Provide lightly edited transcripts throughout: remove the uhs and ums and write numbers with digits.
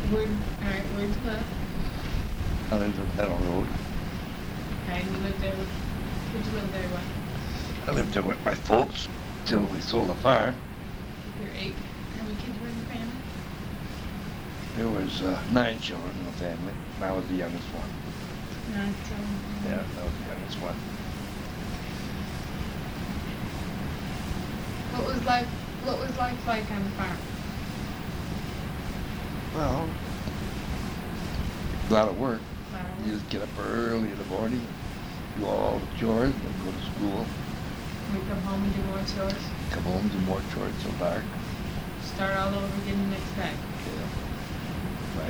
Where'd you live? I lived on Meadow Road. Okay, and you lived there with, who'd you live there with? I lived there with my folks till we sold the farm. You're 8. How many kids were in your family? There was 9 children in the family, and I was the youngest one. 9 children. Yeah, I was the youngest one. What was life like on the farm? Well, a lot of work. Wow. You just get up early in the morning, do all the chores, then go to school, We come home and do more chores. come home, do more chores till dark. Start all over again the next day. Yeah.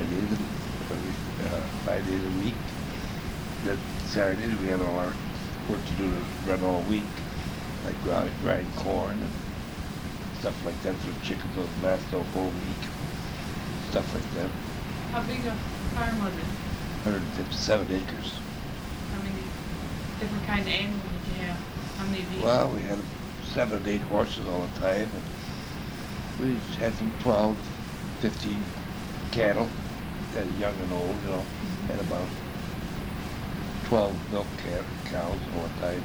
5 days a week. Then Saturdays we had all our work to do to run all week, like grind corn and stuff like that for chickens those last the whole week. Stuff like that. How big a farm was it? 157 acres. How many different kind of animals did you have? How many of you? Well, we had 7 to 8 horses all the time, and we had some 12, 15 cattle, that young and old, you know, and about 12 milk cows all the time.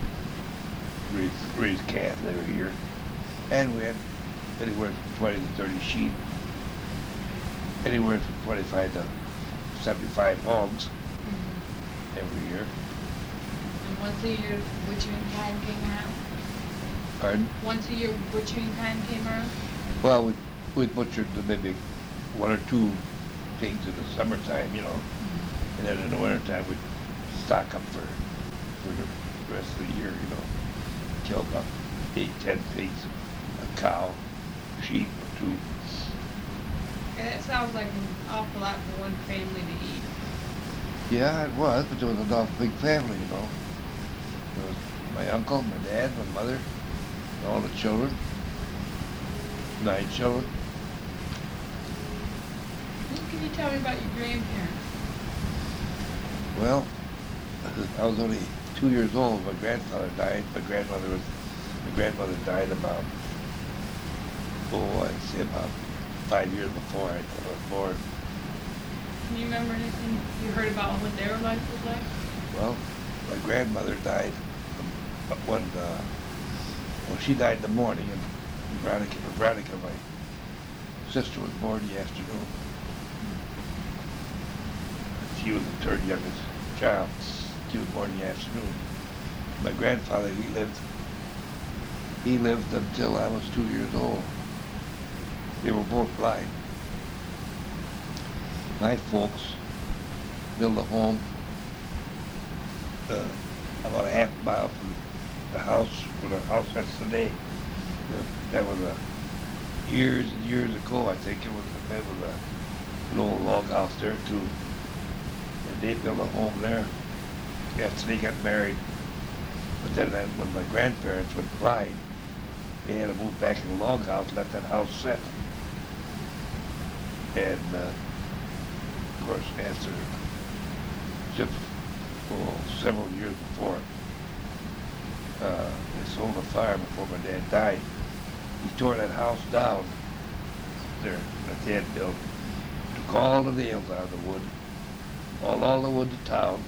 Raised calves every year. And we had anywhere from 20 to 30 sheep, anywhere from 25 to 75 hogs every year. And once a year, butchering time came around? Pardon? Once a year, butchering time came around? Well, we butchered maybe 1 or 2 pigs in the summertime, you know, and then in the wintertime we'd stock up for the rest of the year, you know. Kill about 8, 10 pigs, a cow, sheep, or 2. And that sounds like an awful lot for one family to eat. Yeah, it was, but there was an awful big family, you know. There was my uncle, my dad, my mother, and all the children. 9 children. What can you tell me about your grandparents? Well, I was only 2 years old. My grandfather died. My grandmother died about, I'd say about 5 years before I was born. Can you remember anything you heard about what their life was like? Well, my grandmother died she died in the morning, and Veronica, my sister, was born in the afternoon. She was the 3rd youngest child. She was born in the afternoon. My grandfather, he lived until I was 2 years old. They were both blind. My folks built a home about a half mile from the house where the house that's today. That was years and years ago, I think. That was an old log house there too. And they built a home there after they got married. But then when my grandparents went blind, they had to move back in the log house, let that house sit. And of course, after just several years before they sold the farm, before my dad died, he tore that house down there that they had built, took all the nails out of the wood, all the wood to town,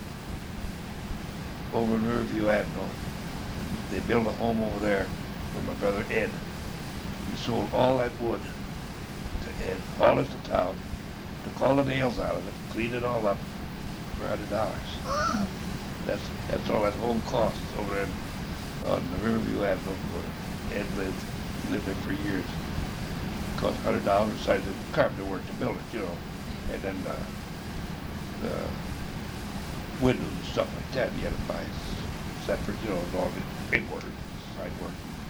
over in Riverview Avenue. They built a home over there for my brother Ed. He sold all that wood to Ed, hauled it to town, took all the nails out of it, cleaned it all up for $100. That's all that home costs over there on the Riverview Avenue where Ed lived. He lived there for years. It cost $100 besides the carpenter work to build it, you know. And then the windows and stuff like that, you had to buy separate, you know, all the big work, side work.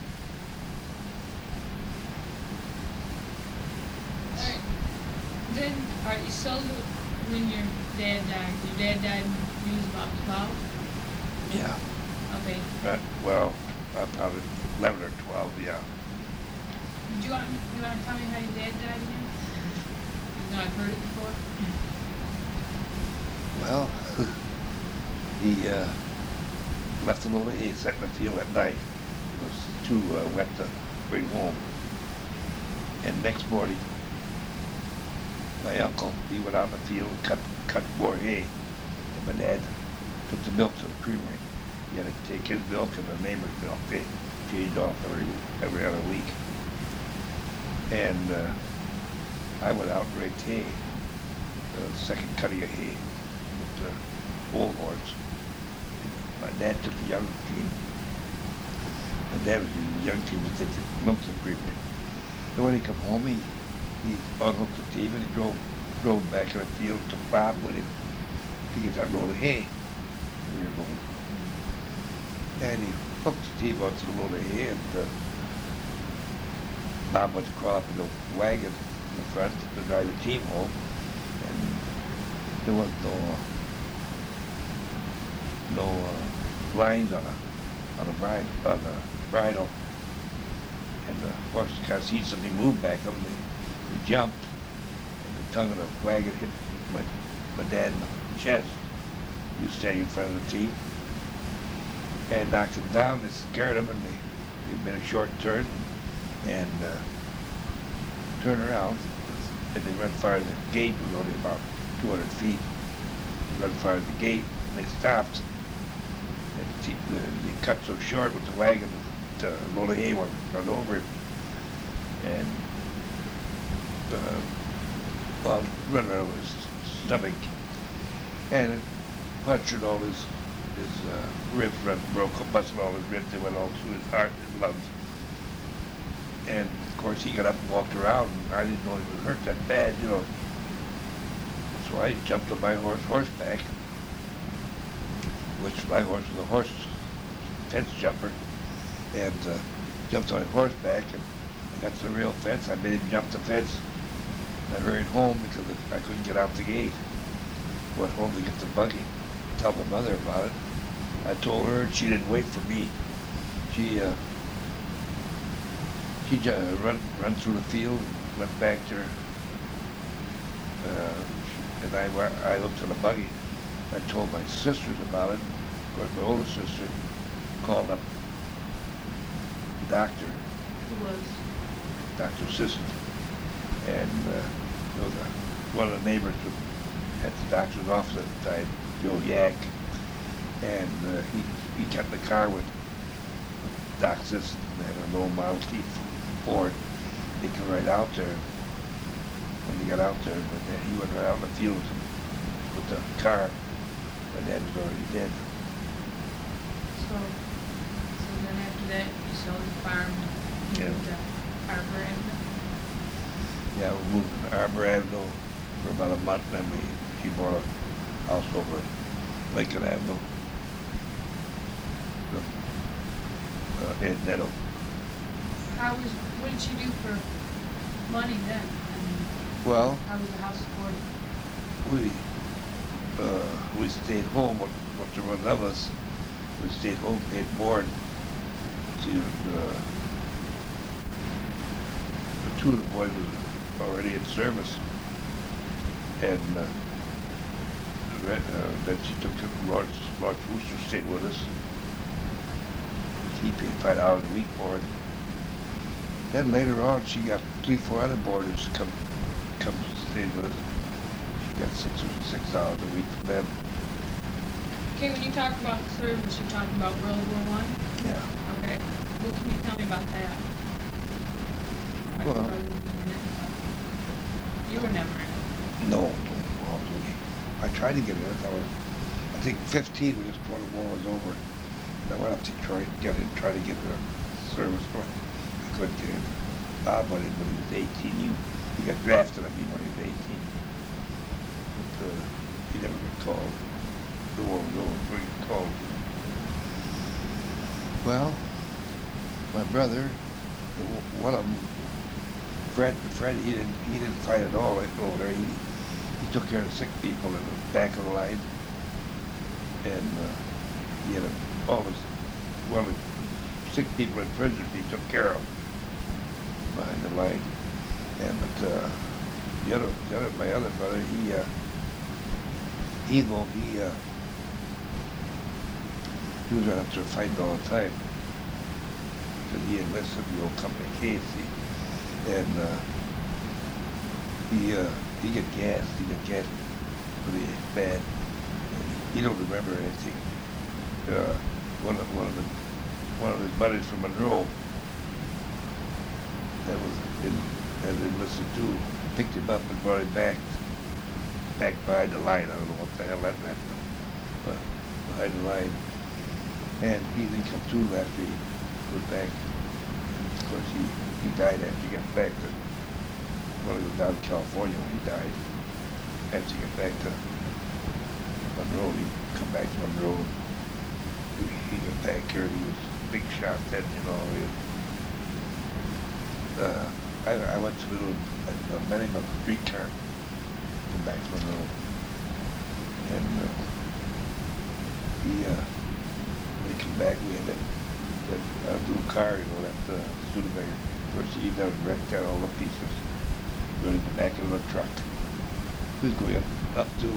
Alright. Then, alright, you sold it when your dad died. Your dad died when he was about 12? Yeah. Okay. Well, probably 11 or 12, yeah. Do you want to tell me how your dad died again? No, I've heard it before. Well, he left a little hay set in the field at night. It was too wet to bring home. And next morning, my uncle, he went out in the field and cut more hay. And my dad took the milk to the creamery. He had to take his milk and the neighbor's milk. They changed off every other week. And I went out and raked hay, the second cutting of hay with the old horse. My dad took the young team. My dad was the young team that took the milk to the creamery. And when he come home, he unhooked the team and he drove back in the field, took Bob with him to get that load of hay we were going. And he hooked the team onto the load of hay, and Bob went to crawl up in the wagon in the front to drive the team home, and there was no lines on the bridle, and the horse kind of seen something move back up, and they jumped, and the tongue of the wagon hit my dad in the chest. He was standing in front of the team, and knocked him down. They scared him, and they made a short turn, and turned around, and they run far to the gate. It was only about 200 feet. They run far to the gate, and they stopped. And they cut so short with the wagon, the load of hay went over him. And well, running around his stomach, and it punctured all his ribs, busted all his ribs. They went all through his heart and lungs. And of course, he got up and walked around, and I didn't know he was hurt that bad, you know. So I jumped on my horseback, which my horse was a fence jumper, and jumped on horseback and got to the real fence. I made him jump the fence. I hurried home because I couldn't get out the gate. Went home to get the buggy, tell my mother about it. I told her, and she didn't wait for me. She run through the field, went back to her, and I looked at the buggy. I told my sisters about it. Of course, my older sister called up the doctor. Who was? Dr. Sisson. And one of the neighbors at the doctor's office at the time, Joe Yak, and he got in the car with Doc Sisson and an old Model T Ford. They came right out there. When he got out there, he went right out in the field with the car. My dad was already dead. So then after that, you sold the farm and moved to Arbor Avenue? Yeah, we moved to Arbor Avenue for about a month, then she bought a house over Lincoln Avenue in Nettle. What did you do for money then? I mean, Well, how was the house supported? we stayed home with the one of us. We stayed home, paid board to the two of the boys was already in service, and then she took Lawrence Wooster stayed with us. He paid $5 a week board. Then later on, she got 3-4 other boarders come stay with us. She got $6 a week from them. Okay, when you talk about service, you're talking about World War I? Yeah. Okay. What can you tell me about that? Well, you were never in it. No. I tried to get in it. I think 15 when this part of the war was over. And I went up to Detroit and try to get the service going. I couldn't get in. Bob went in when he was 18. He got drafted at me when he was 18. But he never got called. The war was over before he got called. Well, my brother, one of them, Fred, he didn't fight at all over there. He took care of sick people in the back of the line, and he had one of the sick people in prison he took care of behind the line. And but my other brother, he was right up there fighting all the time. Because he enlisted in the old company KFC. And he got gas. He got gas pretty bad. He don't remember anything. Uh, one of his buddies from Monroe that was that enlisted too picked him up and brought him back behind the line. I don't know what the hell that meant, but behind the line. And he didn't come to after he was back. Of course, he died after he got back to, well, he was down in California when he died. After he got back to Monroe, he come back to Monroe. He got back here, he was a big shot then, you know. I went to I met him on the streetcar, come back to Monroe. And when he came back, we had that blue car, you know, that Studebaker. First he done wrecked out all the pieces, put it in the back of the truck. He was going up to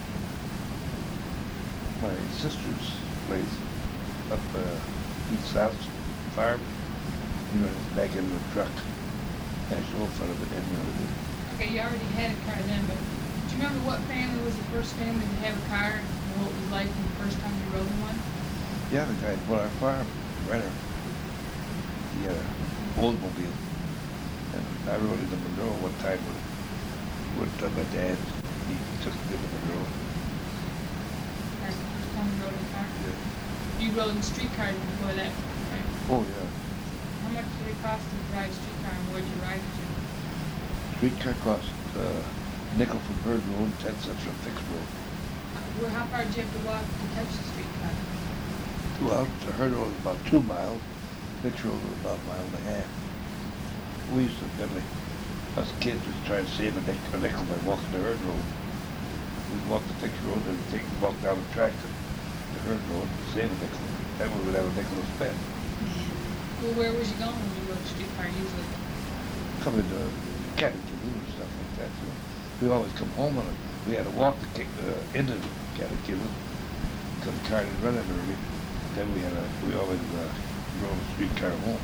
my sister's place, up East South Farm, you know, back in the truck. Actually, in front of it, and Okay, you already had a car then, but do you remember what family was the first family to have a car and what it was like the first time you rode in one? yeah, the guy bought our farm, Renner. He had an Oldsmobile. And I rode into Monroe one time with my dad. He took me to Monroe. That's the first time you rode in a car? Yeah. You rode in streetcars before that, right? Oh, yeah. How much did it cost to drive a streetcar and where'd you ride it to? Streetcar cost nickel from Bird Road, 10 cents from Fix Road. How far did you have to walk to catch the streetcar? Well, to Herd Road was about 2 miles. Fix Road was about a mile and a half. We used to generally, us kids, was try to save a nickel by walking the Herd Road. We'd walk the Fix Road and walk down the track to the Herd Road and save a nickel. Then we would have a nickel to spend. Well, where was you going when you rode the streetcar usually? Coming to Catechism and stuff like that. So we always come home on it. We had to walk into the Catechism because the car didn't run that early. Then we always rode the streetcar home.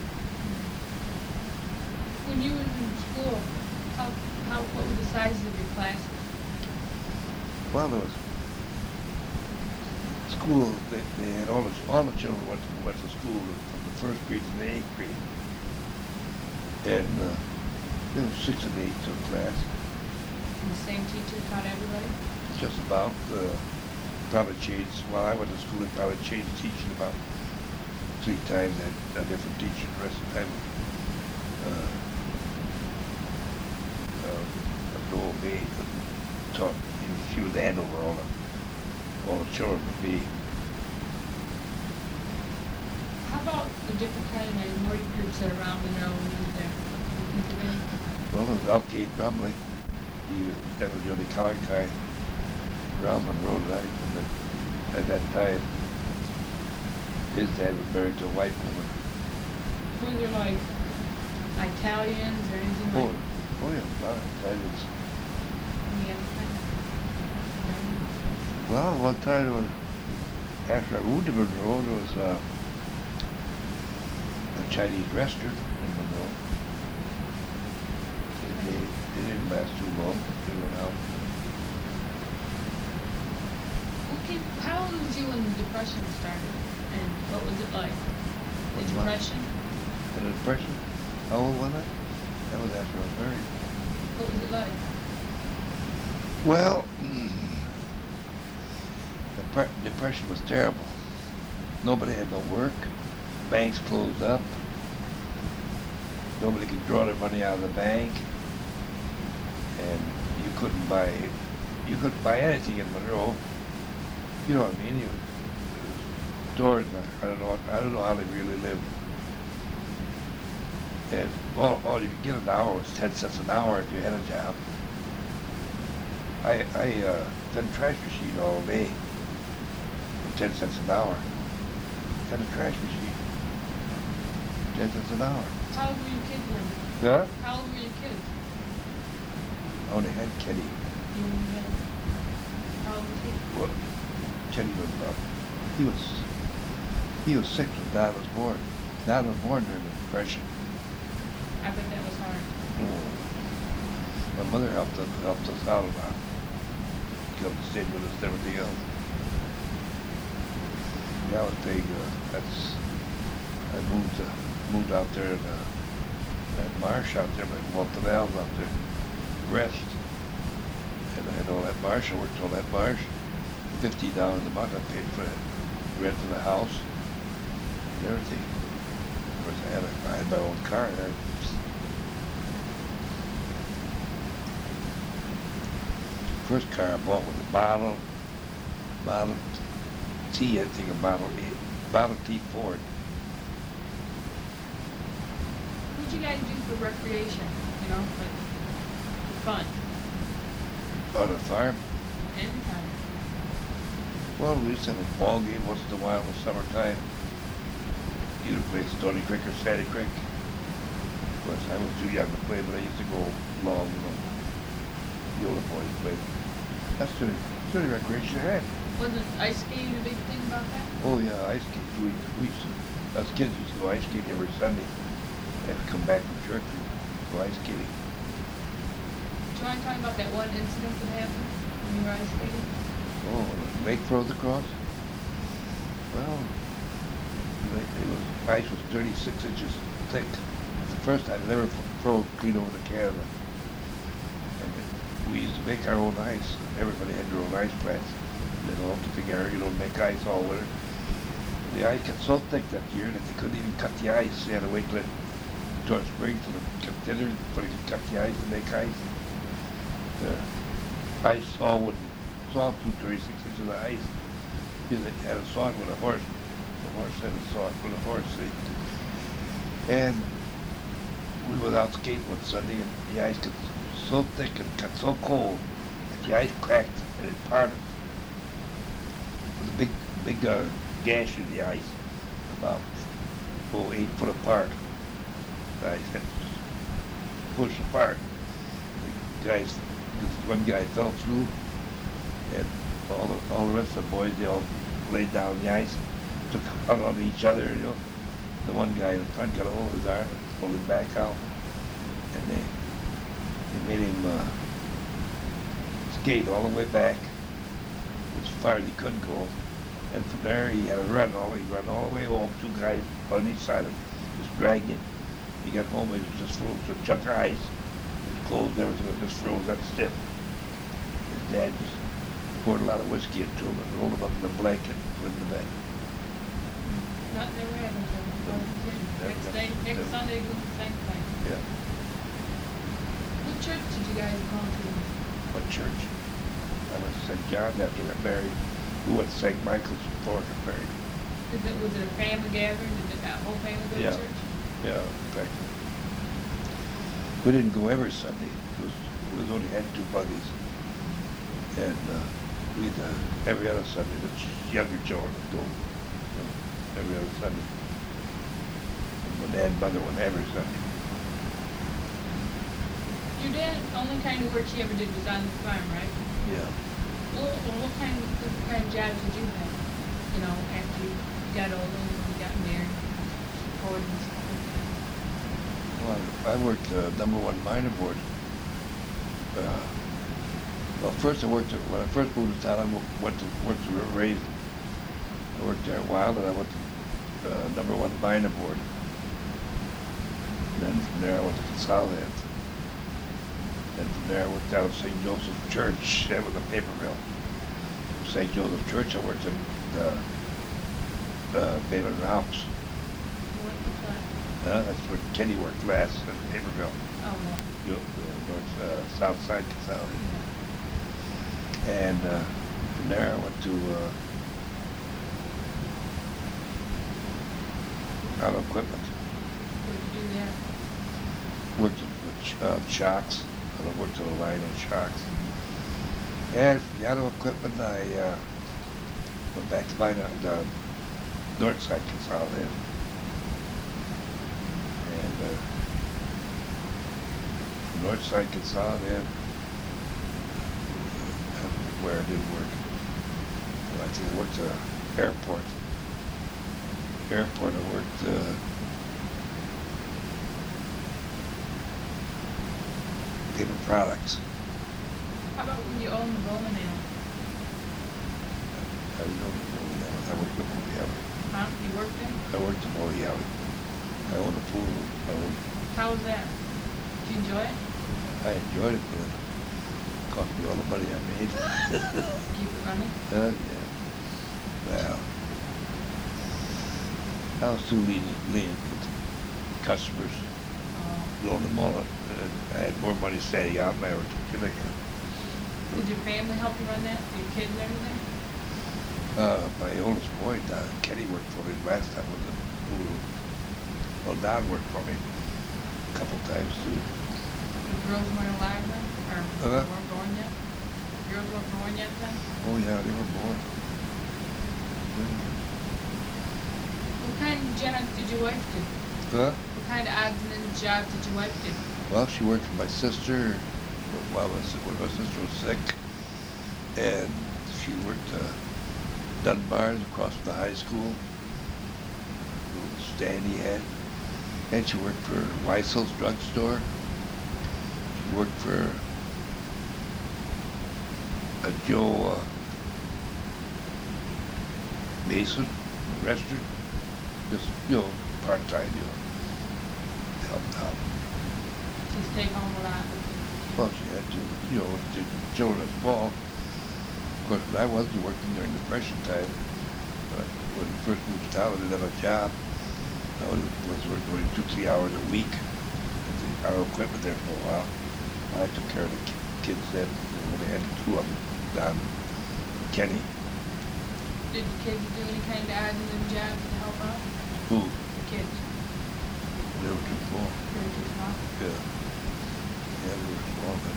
When you were in school, what were the sizes of your classes? Well, there was school. They had all the children went to school from the first grade to the 8th grade, and there was 6 and 8 to the class. And the same teacher taught everybody? Just about. Probably changed. While I went to school, they probably changed teaching about 3 times. Had a different teacher the rest of the time. An old maid taught. She would hand over all the children to me. How about the different kind of minority groups that are around Monroe when you were there? Think of any? Well, it was Alcade Bromley. That was the only colored guy around Monroe at that time. His dad was married to a white woman. Were there like Italians or anything like? Oh yeah, a lot of Italians. Any other kind? Well, one time there was, after I moved to Monroe, there was a Chinese restaurant in Monroe. It didn't last too long. They went out. Okay, how old was you when the Depression started? And what was it like? The What's what? Depression? The Depression? How old was I? That was after I was married. What was it like? Well, the Depression was terrible. Nobody had no work. Banks closed up. Nobody could draw their money out of the bank. And you couldn't buy anything in Monroe. You know what I mean? Stores, I don't know how they really lived. And all you could get an hour was 10 cents an hour if you had a job. I done trash machine all day for 10 cents an hour. Done a trash machine. 10 cents an hour. How old were your kids then? Huh? How old were your kids? I only had Kenny. You only had. How old was he? Well, Kenny was he was 6 when Dad was born. Dad was born during the Depression. I bet that was hard. My mother helped us out a lot. She come to stay with us and everything else. Yeah, I was big. I moved out there in that marsh out there, like Walton Valve out there, rest. And I had all that marsh. I worked on that marsh. $50 a month I paid for it. Rent of the house and everything. Of course, I had my own car. First car I bought was a Model T, I think a Model T Ford. What'd you guys do for recreation? You know, for fun? On a farm? Anytime. Well, we used to have a ball game once in a while in the summertime. Either play Stony Creek or Sandy Creek. Of course, I was too young to play, but I used to go along, the older boys played. That's the only recreation I had. Wasn't ice skating a big thing about that? Oh yeah, ice skating. We used to, us kids used to go ice skating every Sunday. And come back from church and go ice skating. Do you want to talk about that one incident that happened when you were ice skating? Oh, the lake froze across? Well, ice was 36 inches thick. It's the first time it ever froze clean over to Canada. And we used to make our own ice. Everybody had their own ice plants. They don't have to figure out, make ice all winter. The ice got so thick that year that they couldn't even cut the ice. They had to wait till it toward spring till it got thinner before they could cut the ice and make ice. The ice saw through 36 inches of ice. Because it had a saw with a horse. The horse had a saw with a horse. And we were out skating one Sunday and the ice got so thick and got so cold that the ice cracked and it parted. It was a big gash in the ice, about 8 foot apart. The ice had pushed apart. This one guy fell through, and all the rest of the boys, they all laid down on the ice, hung on to each other, The one guy in the front got a hold of his arm and pulled him back out, and they made him skate all the way back as far as he could go. And from there, he had to run all the way home. 2 guys on each side of him, just dragged him. He got home, he was just froze to a chunk of ice. His clothes and everything was just froze that stiff. His dad just poured a lot of whiskey into him and rolled him up in a blanket and put him to bed. Nothing ever happened to him. Next Sunday, do the same thing. Yeah. What church did you guys go to? What church? I went to St. John's after I got married. We went to St. Michael's before I got married. Was it a family gathering? Did that whole family go to church? Yeah, in fact, we didn't go every Sunday. We only had 2 buggies. And we'd, every other Sunday, the younger children would go, every other Sunday. And my dad and mother went every Sunday. Your dad, only kind of work he ever did was on the farm, right? Yeah. What kind of jobs did you have? After you got older and you got married, supported and stuff like that? Well, I worked number 1 minor board. First when I first moved to town, I worked to River Raisin. I worked there a while, and I went to number 1 minor board. Then from there, I went to Consolidate. Then from there, I worked down at St. Joseph Church. That was a paper mill. St. Joseph Church, I worked in Baylor and House. What was that? That's where Kenny worked last at the paper mill. Oh, no. North, south side Consolidated. And from there, I went to auto equipment. What did you do there? Worked with shocks. I worked on a line on shocks. And from the auto equipment, I went back to mine on the north side Consolidated. And north side Consolidated, where I did work. Well, I think I worked at an airport. Airport, I worked Landscaping Products. How about when you own the bowling alley? I don't know. I worked at Moe Alley. Huh? You worked there? I worked at Moe Alley. I owned a pool. How was that? Did you enjoy it? I enjoyed it, but it cost me all the money I made. Keep it running? Yeah. Well, I was too lenient with customers. Loan them all up. And I had more money standing out than I ever took in. Did your family help you run that? Your kids and everything? My oldest boy, Kenny, worked for me last time with the pool. Well, Don worked for me a couple times too. The girls weren't alive then? Or weren't born yet? Girls weren't born yet then? Oh yeah, they were born. What kind of jobs did your wife do? Huh? What kind of odds and ends jobs did your wife do? Well, she worked for my sister when my sister was sick, and she worked Dunbar's across from the high school, little stand he had, and she worked for Weisel's drugstore. She worked for Joe Mason restaurant, just part-time, helped out. She stayed home a lot. Well, she had to, the children at fall. Of course, when I wasn't working during Depression time, but when we first moved to town, I didn't have a job. I was working 2-3 hours a week with our equipment there for a while. I took care of the kids then. When they had two of them, Don and Kenny. Did the kids do any kind of odds and ends jobs to help out? Who? The kids. They were too small. They were too small? Yeah. Yeah, they were small then.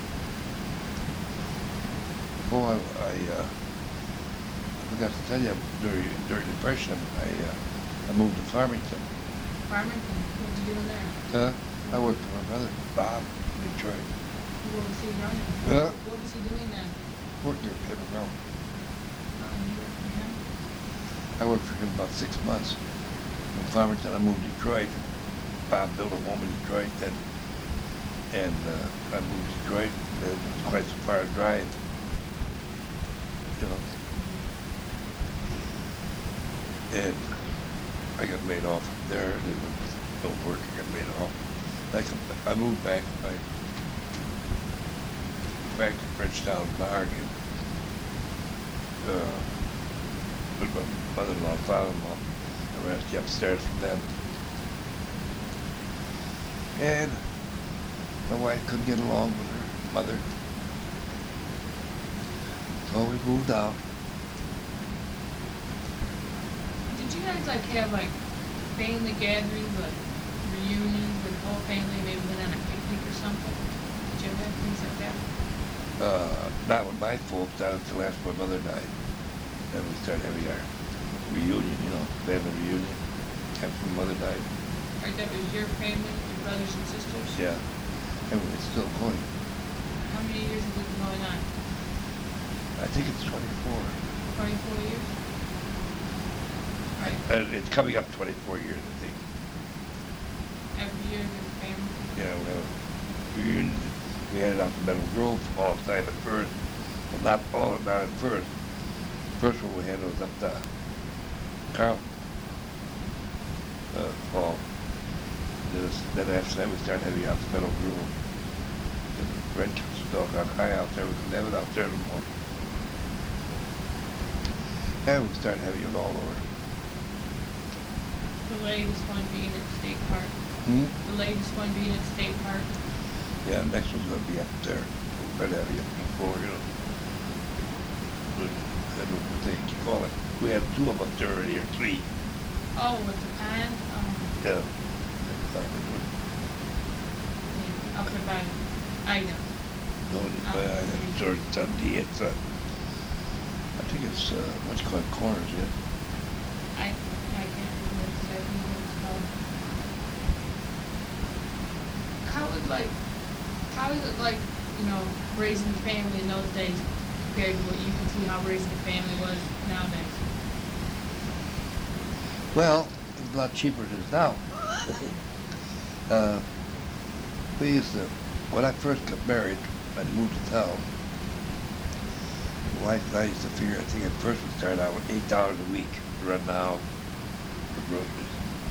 Oh, I forgot to tell you, during Depression, I moved to Farmington. Farmington? What did you do there? I worked for my brother, Bob, in Detroit. What was he running? Huh? What was he doing then? Worked there, Paper Mill. You worked for him? I worked for him about 6 months. From Farmington, I moved to Detroit. Bob built a home in Detroit then. And I moved to Detroit. It was quite so far to drive. And I got laid off there. It don't work. I got laid off. I moved back to Bridgetown Bar again. With my mother-in-law and father-in-law. I ran upstairs from them. And my wife couldn't get along with her mother. So we moved out. Did you guys have family gatherings, reunions with the whole family, maybe went on a picnic or something? Did you ever have things like that? Not with my folks, not until after my mother died. Then we started having our reunion, family reunion, after my mother died. Right, that was your family, your brothers and sisters? Yeah, and it's still going. How many years has it been going on? I think it's 24. 24 years? Right. It's coming up 24 years, I think. Every year there's a family? Yeah, we have a reunion. We had it out to Meadow Grove all the time at first. Well, not at first. First one we had was up to Carlton. Fall. Then after that we started having out to Meadow Grove. And the rent still got high out there. We couldn't have it out there anymore. And we started having it all over. The latest one being at State Park. The latest one being at State Park. Yeah, the next one's going to be up there. We're going to have it before, That's what they call it. We had 2 of them up there already, or 3. Oh, with the pond? Yeah. Up there by Ida. No, it's sort of Dundee. It's I think it's what's called Corners, yeah. I can't remember exactly what it's called. How is it like, raising a family in those days compared to what you can see how raising a family was nowadays? Well, it's a lot cheaper than it is now. We used to When I first got married, I moved to town. My wife and I used to figure, I think at first we started out with $8 a week to run the house for groceries.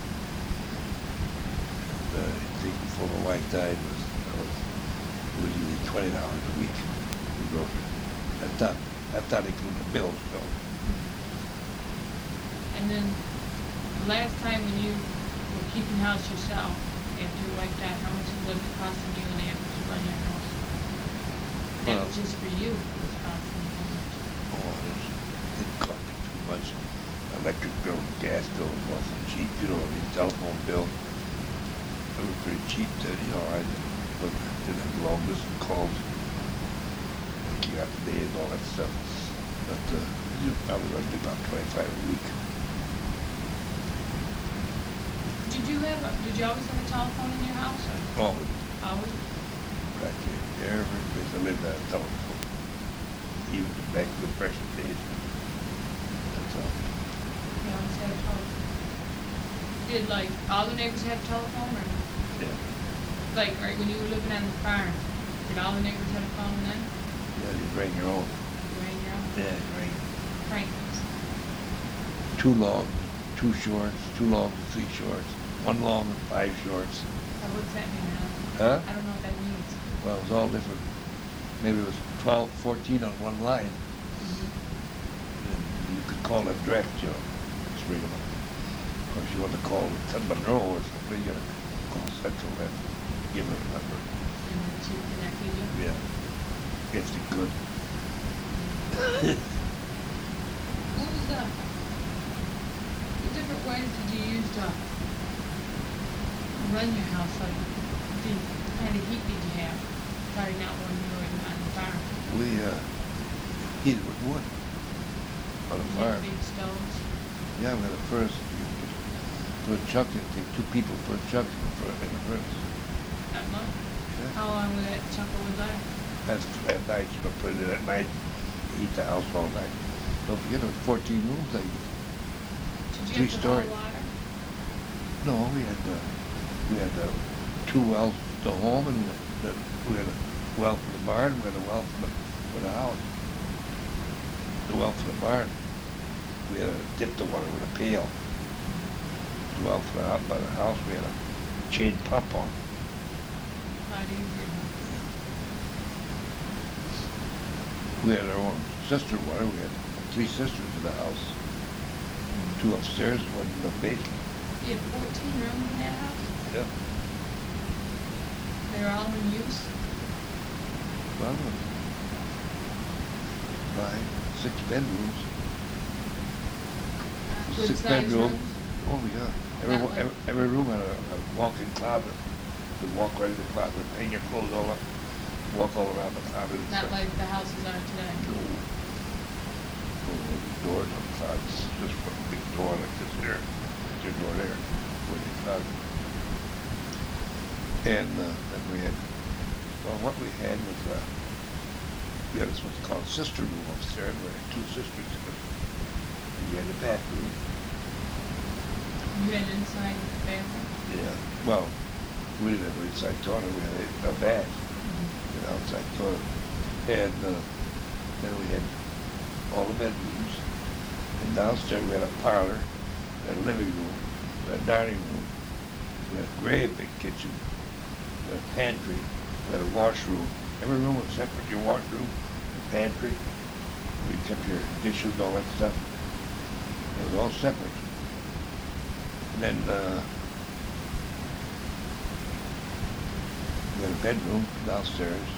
And, I think before my wife died it was usually $20 a week for groceries. That's not including the bills, though. And then, the last time when you were keeping house yourself, after your wife died, how much was it costing you an average to run your house? That was just for you, it was costing you how much? Oh, it didn't cost me too much. Electric bill, gas bill wasn't cheap, telephone bill. It was pretty cheap then, I didn't have long distance calls. Looking out the day and all that stuff. But I was running about 25 a week. Did you always have a telephone in your house? Or? Always. Always? Practically every place I lived at a telephone. Even back in the Depression days. That's all. You always had a telephone. Did all the neighbors have a telephone or? Yeah. When you were living on the farm, did all the neighbors have a phone then? Yeah, you bring your own. You rang your own? Yeah, you bring Franklin's. 2 long, 2 shorts, 2 long and 3 shorts, 1 long and 5 shorts. What does that mean now? Huh? I don't know what that means. Well, it was all different. Maybe it was 12, 14 on one line. Mm-hmm. And you could call them direct, just ring them up. Of course, you want to call Monroe or something, you got to call Central and give them a number. And then she connected you? Yeah. If they could. What was what different ways did you use to run your house? What kind of heat did you have? Starting out when you were on the farm. We heated with wood on the farm. Big stoves. Yeah, we had a furnace. For a chuck, it'd take 2 people for a chuck for in the furnace. That much? Yeah. How long was that chuckle was there? That's at night. You put it in at night. Heat the house all night. Don't forget, there was 14 rooms. Did you 3 have to story. haul water? No, we had 2 wells to home, and we had a well for the barn. We had a well for the house. The well for the barn. We had to dip the water with a pail. The well for by the house, we had a chain pump on. Not easy. We had our own cistern water. We had 3 cisterns in the house. 2 upstairs, 1 in the basement. You had 14 rooms in that house? Yeah. They were all in use? Well, 6 bedrooms. Good 6 size bedrooms. rooms? Oh, yeah. Every room had a walk-in closet. You could walk right in the closet, hang your clothes all up, walk all around the closet. And Not stuff. like the houses are today. No. Doors on the closets, just one big door like this here. There's your door there, with the closet. And then we had, what we had was, we had what's called a sister room upstairs. We had 2 sisters in it. And you had a bathroom. You had inside bathroom? Yeah. Well, we didn't have an inside toilet. We had a bath, an outside toilet. And then we had all the bedrooms. And downstairs we had a parlor, we had a living room, we had a dining room, we had a great big kitchen, we had a pantry, we had a washroom. Every room was separate. Your washroom, your pantry, where you kept your dishes and all that stuff. It was all separate. And then we had a bedroom downstairs.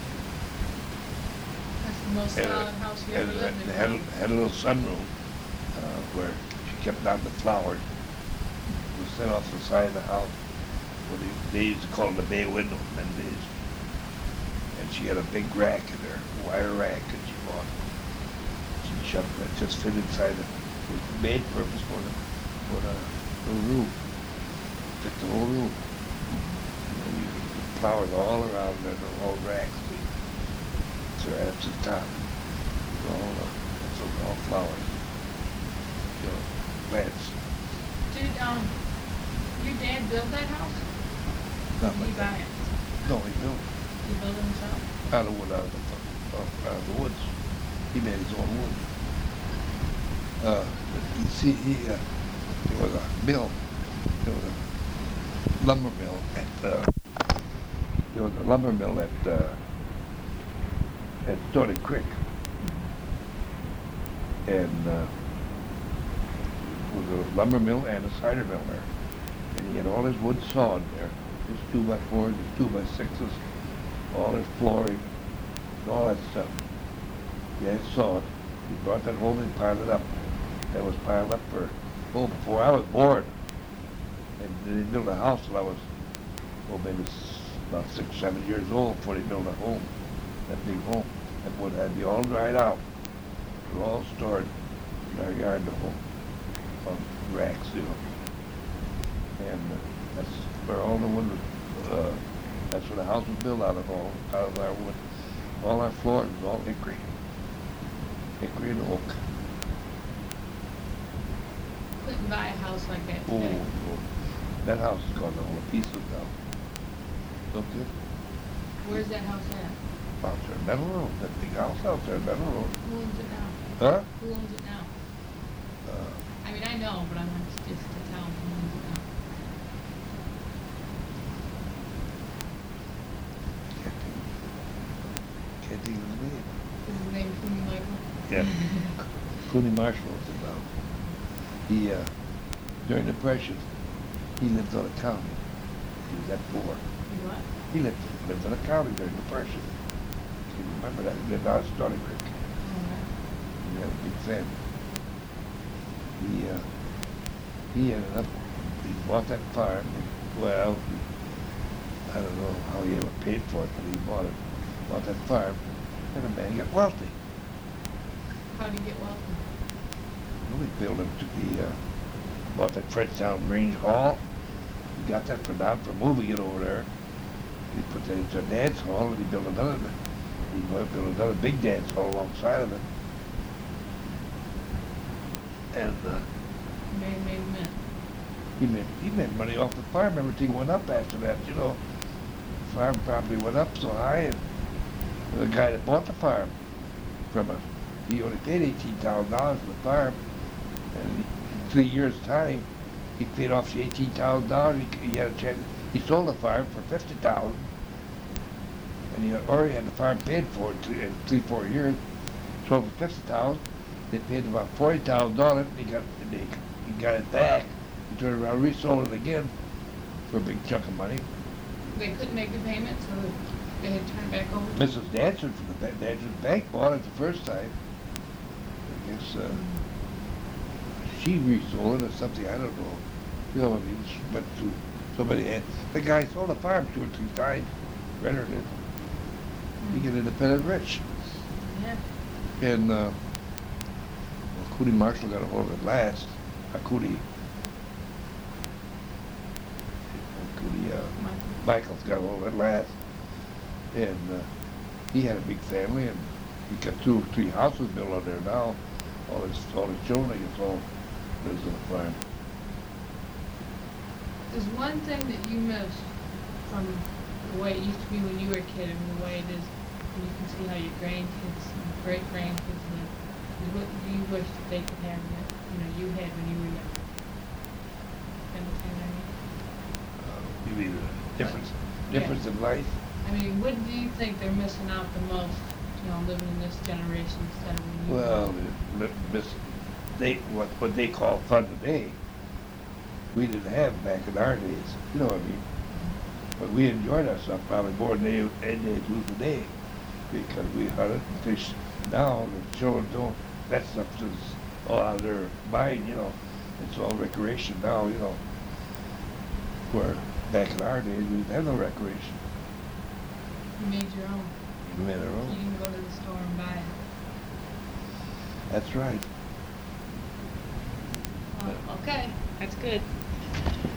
That's the most solid house you ever lived in. Had a little sunroom where she kept down the flowers. It was set off the side of the house. They used to call them the bay window in them days. And she had a big rack in there, a wire rack that she bought. She shoved that just fit inside it. It was made purpose for the room. Fit the whole room. And you could flowers all around there, the whole racks. So right up to the top. All flowers. Plants. Did your dad build that house? Not Did my he buy dad. it? No, he built. He built it himself? Out of wood, out of the woods. He made his own wood. You see, there was a mill, there was a lumber mill at Stony Creek. And there was a lumber mill and a cider mill there. And he had all his wood sawed there, his 2x4s, his 2x6s, all his flooring, and all that stuff. He had it sawed. He brought that home and piled it up. That was piled up before I was born. And they built a house till I was, maybe about 6, 7 years old before they built a home, that big home. That wood had to be all dried out. It was all stored in our yard, the home, on racks, you know. And that's where all the wood was, that's where the house was built out of our wood. All our floors was all hickory and oak. Couldn't buy a house like that Oh, today. that house is gone all to pieces now. Okay? Where's that house at? Out there, Metal Road, that big house out there, Metal Road. Who owns it now? Huh? Who owns it now? I mean, I know, but I'm just to tell who owns it now. Can't think of his name. Is his name Cooney Michael? Yeah. Cooney Marshall owns it now. He, during the Depression, he lived on a county. He was that poor. You what? He lived on a county during the Depression. You remember that? He lived out of Stony Creek. Alright. He had a big family. He ended up, he bought that farm. Well, I don't know how he ever paid for it, but he bought that farm, and the man got wealthy. How do you get wealthy? Well, he bought that Fredstown Grange Hall. He got that for moving it over there. He put that into a dance hall, and he built another big dance hall alongside of it. And Made mint. he made money off the farm. Everything went up after that, you know. The farm property went up so high, and the guy that bought the farm from us, he only paid $18,000 for the farm. And in 3 years' time, he paid off the $18,000. He had a chance. He sold the farm for $50,000, and he already had the farm paid for in 3-4 years. Sold for $50,000. They paid about $40,000. He got it back. He turned around, resold it again for a big chunk of money. They couldn't make the payment, so they had to turn it back over? Mrs. Danson from the Danson Bank bought it the first time. I guess she resold it or something. I don't know. You know, I mean, she went through somebody had. The guy sold the farm 2 or 3 times. Rented it. He get independent rich. Yeah. And Cooney Marshall got a hold of it last. Michael's got a hold of it last. And he had a big family, and he got 2 or 3 houses built on there now. All his children, I guess, all lives on the farm. There's one thing that you miss from the way it used to be when you were a kid and the way it is when you can see how your grandkids and great-grandkids live. What do you wish that they could have that, you had when you were young? Understand what I mean? You mean the difference in life? I mean, what do you think they're missing out the most, living in this generation instead of when you were young? What they call fun today, we didn't have back in our days. You know what I mean? But we enjoyed ourselves probably more than they do today, because we hunted and fished. Now the children don't. That stuff is all out of their mind. It's all recreation now. Where back in our days we didn't have no recreation. You made your own. We made our own. You didn't go to the store and buy it. That's right. Well, okay, that's good.